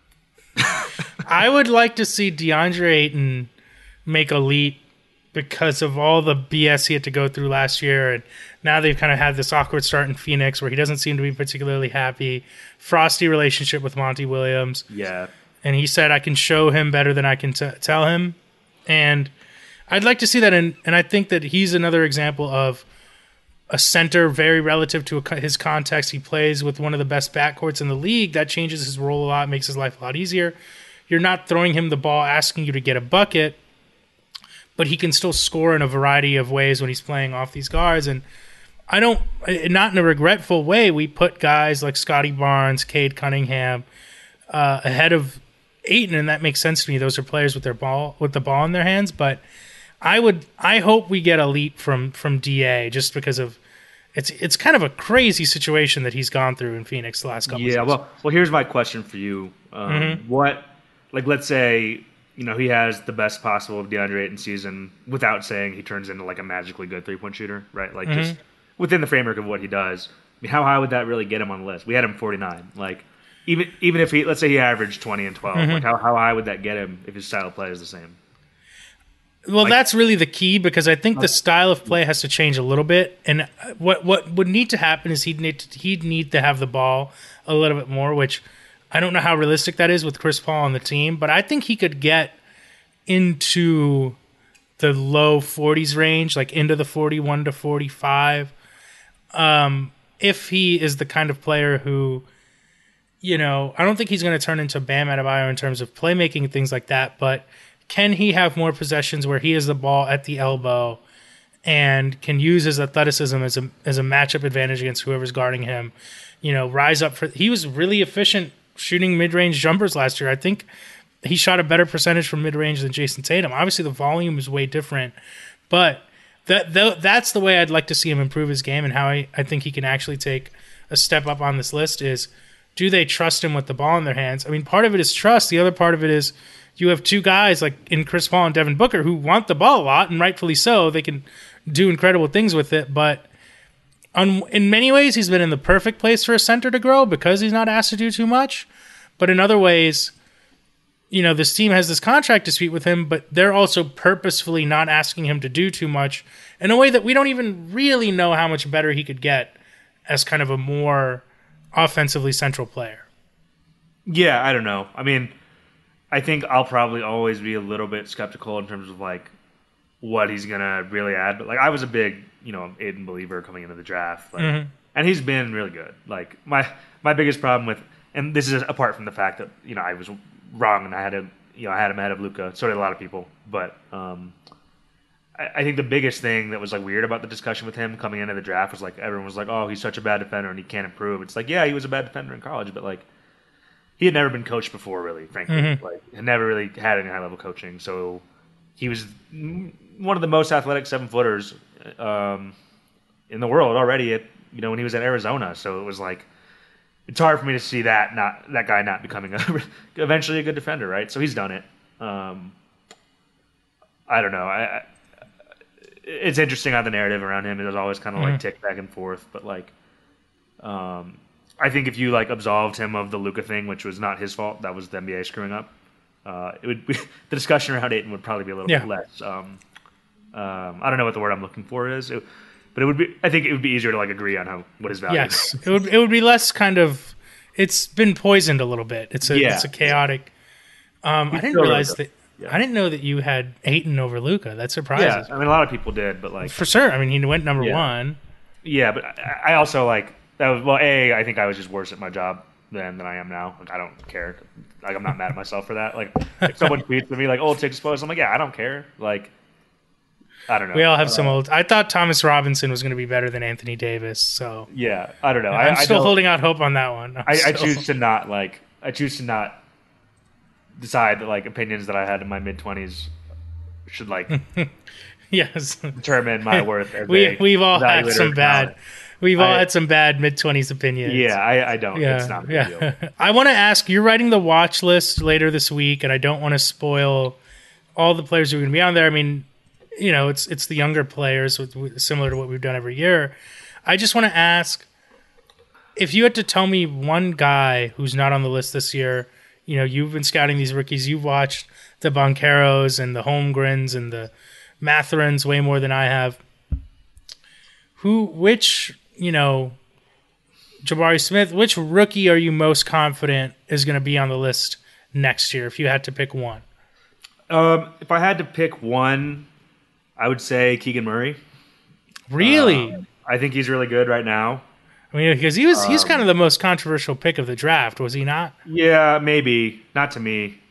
I would like to see DeAndre Ayton make a leap because of all the B S he had to go through last year, and now they've kind of had this awkward start in Phoenix where he doesn't seem to be particularly happy. Frosty relationship with Monty Williams, Yeah, and he said, "I can show him better than I can t- tell him," and I'd like to see that. In, and I think that he's another example of a center very relative to a, his context. He plays with one of the best backcourts in the league. That changes his role a lot, makes his life a lot easier. You're not throwing him the ball asking you to get a bucket, but he can still score in a variety of ways when he's playing off these guards. And I don't, not in a regretful way, we put guys like Scotty Barnes, Cade Cunningham uh, ahead of Ayton, and that makes sense to me. Those are players with their ball, with the ball in their hands. But I would, I hope we get a leap from from D A just because of it's it's kind of a crazy situation that he's gone through in Phoenix the last couple. yeah. of Well, well, here's my question for you. Um, Mm-hmm. What, like, let's say you know he has the best possible DeAndre Ayton season without saying he turns into like a magically good three point shooter, right? Like just Mm-hmm. within the framework of what he does. I mean, how high would that really get him on the list? We had him forty-nine. Like even even if he, let's say he averaged twenty and twelve, Mm-hmm. like how how high would that get him if his style of play is the same? Well, that's really the key because I think the style of play has to change a little bit, and what what would need to happen is he'd need to, he'd need to have the ball a little bit more, which I don't know how realistic that is with Chris Paul on the team, but I think he could get into the low forties range, like into the forty-one to forty-five, um, if he is the kind of player who, you know, I don't think he's going to turn into Bam Adebayo in terms of playmaking and things like that, but can he have more possessions where he has the ball at the elbow and can use his athleticism as a as a matchup advantage against whoever's guarding him. You know, rise up for. He was really efficient shooting mid range jumpers last year. I think he shot a better percentage from mid range than Jason Tatum. Obviously, the volume is way different, but that that's the way I'd like to see him improve his game, and how I, I think he can actually take a step up on this list is, do they trust him with the ball in their hands? I mean, part of it is trust. The other part of it is you have two guys like in Chris Paul and Devin Booker who want the ball a lot, and rightfully so. They can do incredible things with it, but on, in many ways, he's been in the perfect place for a center to grow because he's not asked to do too much. But in other ways, you know, this team has this contract dispute with him, but they're also purposefully not asking him to do too much in a way that we don't even really know how much better he could get as kind of a more offensively central player. Yeah, I don't know. I mean, I think I'll probably always be a little bit skeptical in terms of like what he's gonna really add. But like, I was a big, you know, Aiden believer coming into the draft, like, mm-hmm. and he's been really good. Like my my biggest problem with, and this is apart from the fact that, you know, I was wrong and I had him, you know, I had him ahead of Luka. So did a lot of people, but um, I, I think the biggest thing that was like weird about the discussion with him coming into the draft was like everyone was like, oh, he's such a bad defender and he can't improve. It's like, yeah, he was a bad defender in college, but like he had never been coached before, really, frankly. Mm-hmm. Like had never really had any high level coaching, so he was one of the most athletic seven footers um, in the world already. At you know when he was at Arizona, so it was like it's hard for me to see that not that guy not becoming a, eventually a good defender, right? So he's done it. Um, I don't know. I, I, it's interesting how the narrative around him is always kind of mm-hmm. like tick back and forth, but like, um, I think if you like absolved him of the Luka thing, which was not his fault, that was the N B A screwing up. Uh, it would be, the discussion around Ayton would probably be a little yeah. bit less. Um, um, I don't know what the word I'm looking for is, it, but it would be. I think it would be easier to like agree on how what his value yes. is. Yes, it would. It would be less kind of. It's been poisoned a little bit. It's a. Yeah. It's a chaotic. Um, I didn't realize that. Yeah. I didn't know that you had Ayton over Luka. That surprises. Yeah, I mean a lot of people did, but like for sure. I mean he went number yeah. one. Yeah, but I, I also like that was well. A, I think I was just worse at my job then than I am now. Like I don't care. Like I'm not mad at myself for that. Like if someone tweets at me like, "Oh, it's exposed," I'm like, "Yeah, I don't care." Like I don't know. We all have uh, some old. I thought Thomas Robinson was going to be better than Anthony Davis. So yeah, I don't know. I'm I, still I holding out hope on that one. I, I choose to not like. I choose to not decide that like opinions that I had in my mid twenties should like yes determine my worth. As we we've all had some bad. Talent. We've all I, had some bad mid twenties opinions. Yeah, I, I don't. Yeah, it's not a big yeah. deal. I want to ask. You're writing the watch list later this week, and I don't want to spoil all the players who are going to be on there. I mean, you know, it's it's the younger players, with, similar to what we've done every year. I just want to ask if you had to tell me one guy who's not on the list this year. You know, you've been scouting these rookies. You've watched the Bancheros and the Holmgrens and the Matherins way more than I have. Who, which, you know, Jabari Smith, which rookie are you most confident is going to be on the list next year if you had to pick one? Um, if I had to pick one, I would say Keegan Murray. Really? Um, I think he's really good right now. I mean, because he was he's um, kind of the most controversial pick of the draft, was he not? Yeah, maybe. Not to me.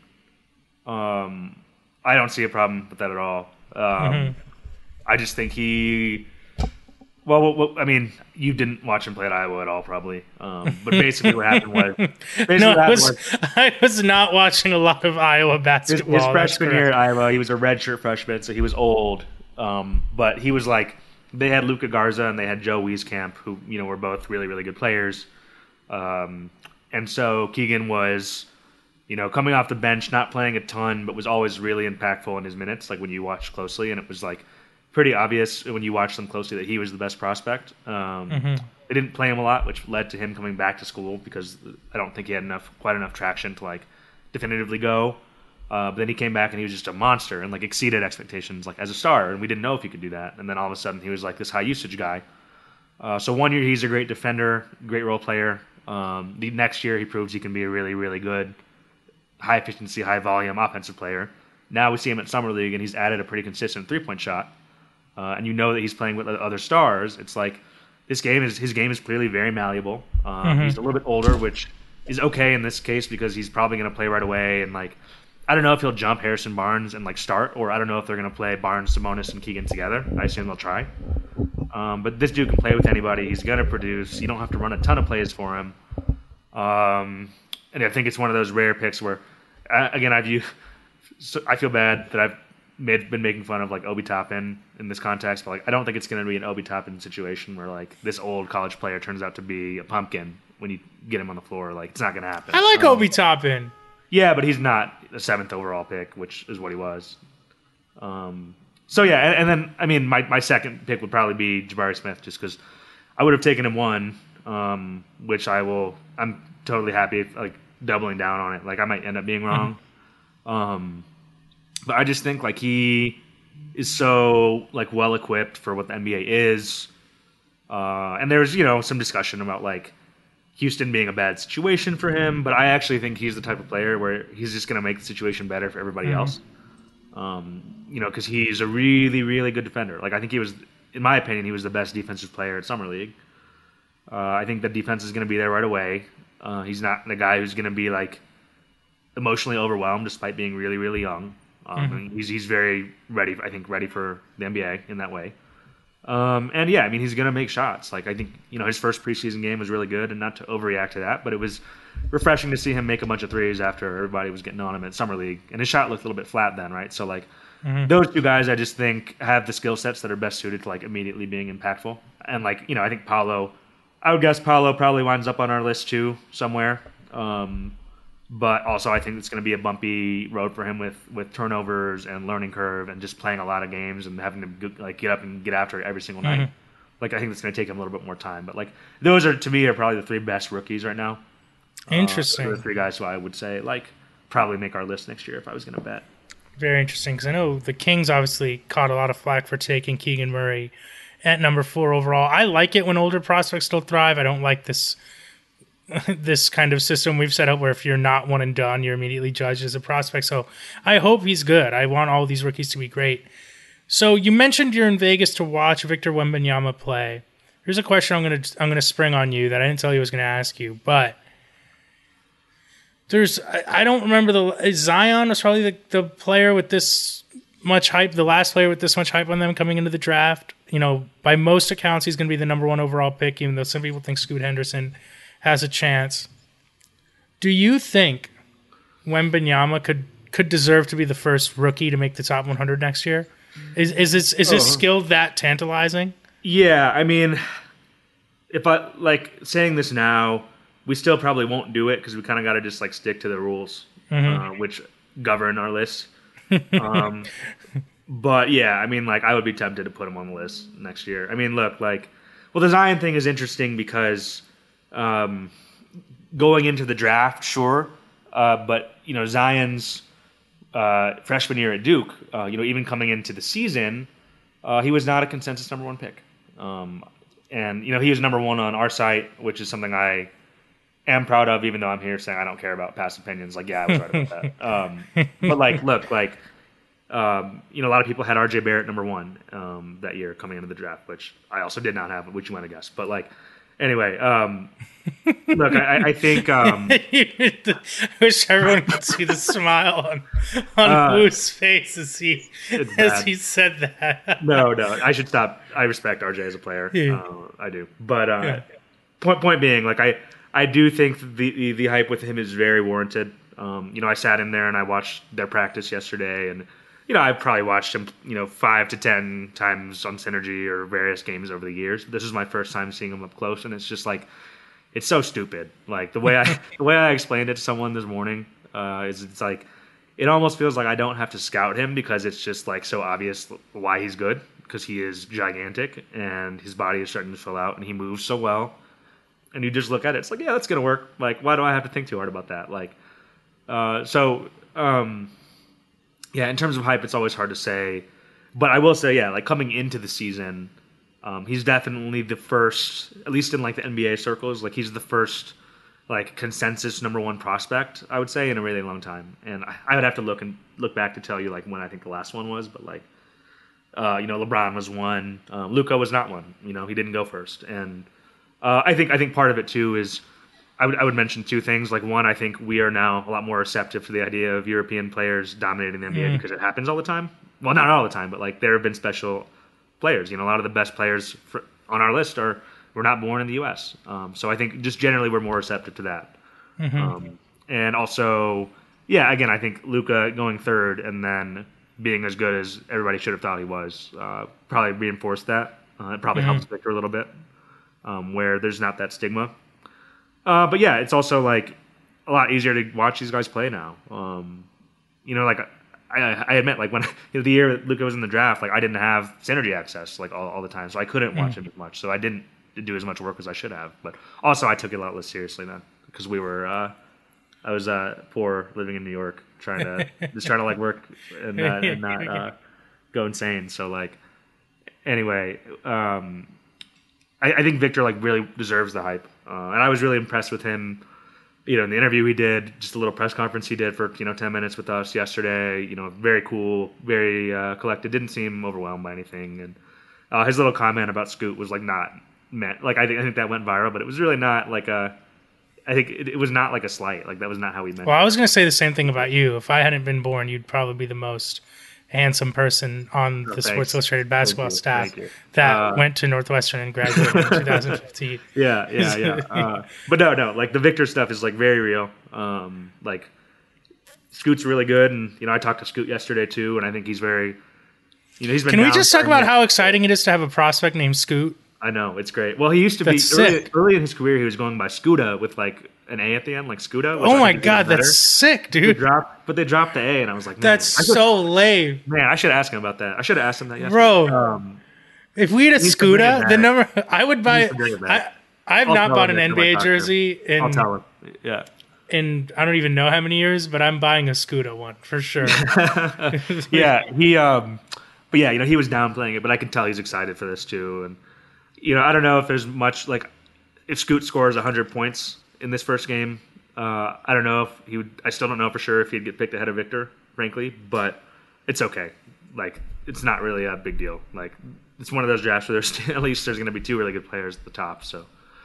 Um, I don't see a problem with that at all. Um, mm-hmm. I just think he... Well, well, well, I mean, you didn't watch him play at Iowa at all, probably. Um, but basically what happened was... Basically no, what I was, was, I was not watching a lot of Iowa basketball. His, his freshman year at Iowa, he was a redshirt freshman, so he was old. Um, but he was like... They had Luka Garza and they had Joe Wieskamp, who, you know, were both really, really good players. Um, and so Keegan was, you know, coming off the bench, not playing a ton, but was always really impactful in his minutes, like when you watch closely. And it was like pretty obvious when you watch them closely that he was the best prospect. Um, mm-hmm. They didn't play him a lot, which led to him coming back to school because I don't think he had enough, quite enough traction to like definitively go. Uh, but then he came back and he was just a monster and like exceeded expectations like as a star, and we didn't know if he could do that. And then all of a sudden he was like this high usage guy. Uh, so one year he's a great defender, great role player. Um, the next year he proves he can be a really, really good, high efficiency, high volume offensive player. Now we see him at Summer League and he's added a pretty consistent three point shot. Uh, and you know that he's playing with other stars. It's like this game is his game is clearly very malleable. Um, mm-hmm. He's a little bit older, which is okay in this case because he's probably going to play right away and like. I don't know if he'll jump Harrison Barnes and like start, or I don't know if they're going to play Barnes, Sabonis, and Keegan together. I assume they'll try. Um, but this dude can play with anybody. He's going to produce. You don't have to run a ton of plays for him. Um, and I think it's one of those rare picks where, uh, again, I view. So I feel bad that I've made, been making fun of like Obi Toppin in this context, but like I don't think it's going to be an Obi Toppin situation where like this old college player turns out to be a pumpkin when you get him on the floor. Like it's not going to happen. I like um, Obi Toppin. Yeah, but he's not a seventh overall pick, which is what he was. Um, so yeah, and, and then I mean, my, my second pick would probably be Jabari Smith, just because I would have taken him one, um, which I will. I'm totally happy, if, like doubling down on it. Like I might end up being wrong, mm-hmm. um, but I just think like he is so like well equipped for what the N B A is, uh, and there's you know some discussion about like Houston being a bad situation for him, but I actually think he's the type of player where he's just going to make the situation better for everybody mm-hmm. else. Um, you know, because he's a really, really good defender. Like I think he was, in my opinion, he was the best defensive player at Summer League. Uh, I think the defense is going to be there right away. Uh, he's not the guy who's going to be like emotionally overwhelmed despite being really, really young. Um, mm-hmm. I mean, he's he's very ready. I think ready for the N B A in that way. Um, and yeah, I mean, he's going to make shots. Like I think, you know, his first preseason game was really good, and not to overreact to that, but it was refreshing to see him make a bunch of threes after everybody was getting on him at Summer League. And his shot looked a little bit flat then, right? So like mm-hmm. those two guys, I just think have the skill sets that are best suited to like immediately being impactful. And like, you know, I think Paolo, I would guess Paolo probably winds up on our list too somewhere. Um, But also, I think it's going to be a bumpy road for him with, with turnovers and learning curve and just playing a lot of games and having to like get up and get after it every single night. Mm-hmm. Like I think it's going to take him a little bit more time. But like those are to me are probably the three best rookies right now. Interesting. Uh, the three guys who I would say like probably make our list next year if I was going to bet. Very interesting because I know the Kings obviously caught a lot of flack for taking Keegan Murray at number four overall. I like it when older prospects still thrive. I don't like this. this kind of system we've set up where if you're not one and done, you're immediately judged as a prospect. So I hope he's good. I want all these rookies to be great. So you mentioned you're in Vegas to watch Victor Wembanyama play. Here's a question I'm going to I'm going to spring on you that I didn't tell you I was going to ask you, but there's I, I don't remember the Zion was probably the, the player with this much hype, the last player with this much hype on them coming into the draft. You know, by most accounts, he's going to be the number one overall pick, even though some people think Scoot Henderson has a chance. Do you think Wembanyama could could deserve to be the first rookie to make the top one hundred next year? Is is his, is his oh. skill that tantalizing? Yeah, I mean, if I like saying this now, we still probably won't do it because we kind of got to just like stick to the rules, mm-hmm. uh, which govern our list. um, but yeah, I mean, like I would be tempted to put him on the list next year. I mean, look, like, well, the Zion thing is interesting because. Um, going into the draft, sure, uh, but you know Zion's uh, freshman year at Duke, uh, you know, even coming into the season, uh, he was not a consensus number one pick, um, and you know he was number one on our site, which is something I am proud of, even though I'm here saying I don't care about past opinions. Like, yeah, I was right about that. Um, but like, look, like, um, you know, a lot of people had R J Barrett number one um, that year coming into the draft, which I also did not have, which you might have guessed, but like. Anyway, um, look, I, I think... Um, I wish everyone could see the smile on, on uh, Wu's face as he, as he said that. no, no, I should stop. I respect R J as a player. Yeah. Uh, I do. But uh, yeah. point point being, like, I, I do think the, the, the hype with him is very warranted. Um, you know, I sat in there and I watched their practice yesterday, and you know, I've probably watched him, you know, five to ten times on Synergy or various games over the years. This is my first time seeing him up close, and it's just like, it's so stupid. Like the way I, the way I explained it to someone this morning uh, is, it's like, it almost feels like I don't have to scout him because it's just like so obvious why he's good because he is gigantic and his body is starting to fill out and he moves so well, and you just look at it, it's like, yeah, that's gonna work. Like, why do I have to think too hard about that? Like, uh, so. Um, Yeah, in terms of hype, it's always hard to say. But I will say, yeah, like coming into the season, um, he's definitely the first, at least in like the N B A circles, like he's the first like consensus number one prospect, I would say, in a really long time. And I, I would have to look and look back to tell you like when I think the last one was. But like, uh, you know, LeBron was one. Um, Luka was not one. You know, he didn't go first. And uh, I think I think part of it too is I would I would mention two things. Like one, I think we are now a lot more receptive to the idea of European players dominating the N B A mm. because it happens all the time. Well, not all the time, but like there have been special players. You know, a lot of the best players for, on our list are were not born in the U S. Um, so I think just generally we're more receptive to that. Mm-hmm. Um, and also, yeah, again, I think Luka going third and then being as good as everybody should have thought he was uh, probably reinforced that. Uh, it probably mm-hmm. helps Victor a little bit, um, where there's not that stigma. Uh, but yeah, it's also like a lot easier to watch these guys play now. Um, you know, like I, I admit, like when you know, the year Luka was in the draft, like I didn't have Synergy access like all, all the time, so I couldn't watch mm. him as much. So I didn't do as much work as I should have. But also, I took it a lot less seriously then because we were. Uh, I was uh, poor, living in New York, trying to just trying to like work and, uh, and not uh, go insane. So like, anyway, um, I, I think Victor like really deserves the hype, uh, and I was really impressed with him. You know, in the interview he did, just a little press conference he did for you know ten minutes with us yesterday. You know, very cool, very uh, collected. Didn't seem overwhelmed by anything, and uh, his little comment about Scoot was like not meant. Like I think I think that went viral, but it was really not like a. I think it, it was not like a slight. Like that was not how he meant. Well, it. I was going to say the same thing about you. If I hadn't been born, you'd probably be the most handsome person on oh, the thanks. Sports Illustrated basketball Thank you. staff Thank you. that uh, went to Northwestern and graduated in twenty fifteen. Yeah, yeah, yeah. Uh, but no, no. Like the Victor stuff is like very real. Um, like Scoot's really good, and you know I talked to Scoot yesterday too, and I think he's very. You know, he's been. Can we just talk about how exciting it is to have a prospect named Scoot? I know it's great. Well, he used to that's be early, sick. early in his career. He was going by Scuda with like an A at the end, like Scuda. Oh my god, that's sick, dude! They dropped, but they dropped the A, and I was like, man, that's should, so lame. Man, I should ask him about that. I should have asked him that yesterday. Bro, um, if we had a He's Scuda, the number I would buy. I, I have I'll not bought an N B A I jersey in. I'll tell him. Yeah. In I don't even know how many years, but I'm buying a Scuda one for sure. yeah, he. Um, but yeah, you know, he was downplaying it, but I can tell he's excited for this too. And you know, I don't know if there's much like if Scoot scores one hundred points in this first game. Uh, I don't know if he would. I still don't know for sure if he'd get picked ahead of Victor, frankly. But it's okay. Like it's not really a big deal. Like it's one of those drafts where there's at least there's going to be two really good players at the top. So,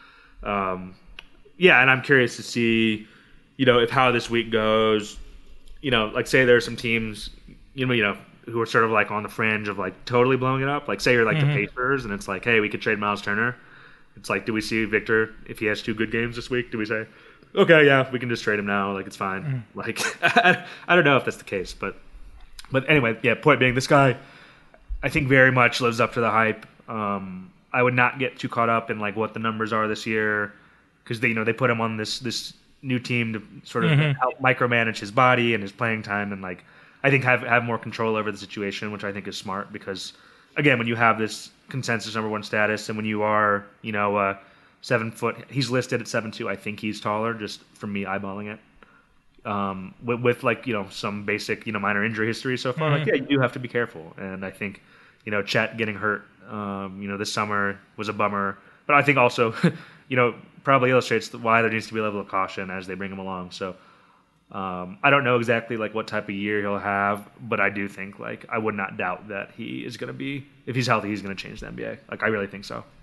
um, yeah, and I'm curious to see, you know, if how this week goes. You know, like say there's some teams, you know, you know, who are sort of like on the fringe of like totally blowing it up. Like say you're like mm-hmm. the Pacers, and it's like, hey, we could trade Miles Turner. It's like, do we see Victor if he has two good games this week? Do we say, okay, yeah, we can just trade him now. Like it's fine. Mm. Like I, I don't know if that's the case, but but anyway, yeah. Point being, this guy, I think very much lives up to the hype. Um, I would not get too caught up in like what the numbers are this year because they you know they put him on this this new team to sort of mm-hmm. help micromanage his body and his playing time and like I think have have more control over the situation, which I think is smart because again, when you have this consensus number one status and when you are you know. Uh, Seven foot. He's listed at seven two. I think he's taller, just from me eyeballing it. Um, with, with like you know some basic you know minor injury history so far. Mm-hmm. Like yeah, you do have to be careful. And I think you know Chet getting hurt, um, you know this summer was a bummer. But I think also, you know, probably illustrates why there needs to be a level of caution as they bring him along. So um, I don't know exactly like what type of year he'll have, but I do think like I would not doubt that he is going to be if he's healthy, he's going to change the N B A. Like I really think so.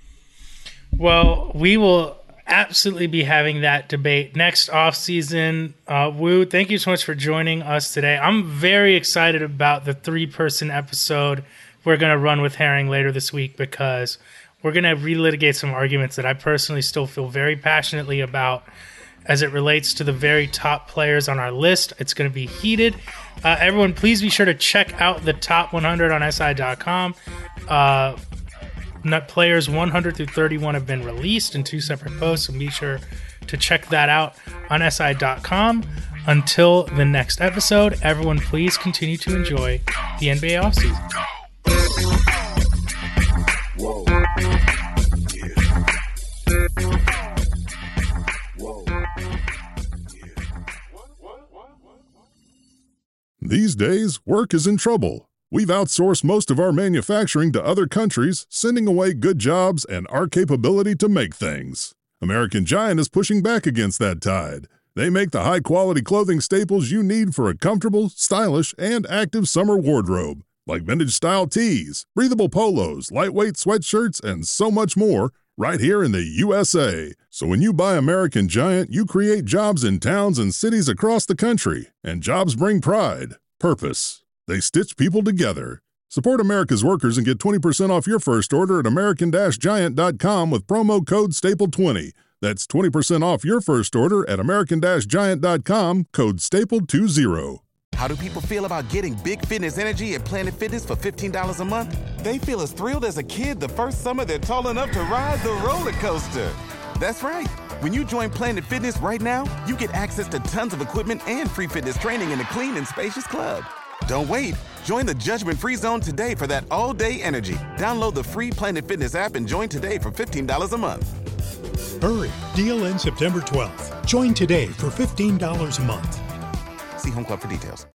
Well, we will absolutely be having that debate next offseason. Uh, Woo, thank you so much for joining us today. I'm very excited about the three-person episode we're going to run with Herring later this week because we're going to relitigate some arguments that I personally still feel very passionately about as it relates to the very top players on our list. It's going to be heated. Uh, everyone, please be sure to check out the top one hundred on S I dot com. Uh, Nut players one hundred through thirty-one have been released in two separate posts, so be sure to check that out on S I dot com. Until the next episode, everyone please continue to enjoy the N B A offseason. Whoa. These days, work is in trouble. We've outsourced most of our manufacturing to other countries, sending away good jobs and our capability to make things. American Giant is pushing back against that tide. They make the high-quality clothing staples you need for a comfortable, stylish, and active summer wardrobe, like vintage-style tees, breathable polos, lightweight sweatshirts, and so much more, right here in the U S A. So when you buy American Giant, you create jobs in towns and cities across the country. And jobs bring pride, purpose. They stitch people together. Support America's workers and get twenty percent off your first order at American Giant dot com with promo code staple twenty. That's twenty percent off your first order at American Giant dot com, code staple twenty. How do people feel about getting big fitness energy at Planet Fitness for fifteen dollars a month? They feel as thrilled as a kid the first summer they're tall enough to ride the roller coaster. That's right. When you join Planet Fitness right now, you get access to tons of equipment and free fitness training in a clean and spacious club. Don't wait. Join the judgment-free zone today for that all-day energy. Download the free Planet Fitness app and join today for fifteen dollars a month. Hurry! Deal ends September twelfth. Join today for fifteen dollars a month. See Home Club for details.